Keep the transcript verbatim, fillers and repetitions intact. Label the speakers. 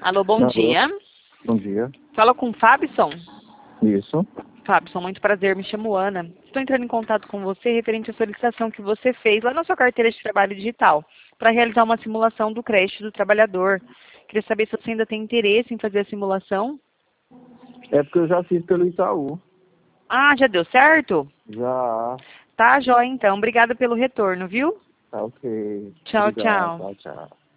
Speaker 1: Alô, bom
Speaker 2: Alô.
Speaker 1: dia.
Speaker 2: Bom dia.
Speaker 1: Fala com o Fabson.
Speaker 2: Isso.
Speaker 1: Fabson, muito prazer, me chamo Ana. Estou entrando em contato com você referente à solicitação que você fez lá na sua carteira de trabalho digital para realizar uma simulação do crédito do trabalhador. Queria saber se você ainda tem interesse em fazer a simulação.
Speaker 2: É porque eu já fiz pelo Itaú.
Speaker 1: Ah, já deu certo?
Speaker 2: Já.
Speaker 1: Tá, joia então. Obrigada pelo retorno, viu?
Speaker 2: Tá ok.
Speaker 1: Tchau,
Speaker 2: Obrigado.
Speaker 1: tchau.
Speaker 2: Tchau, tchau.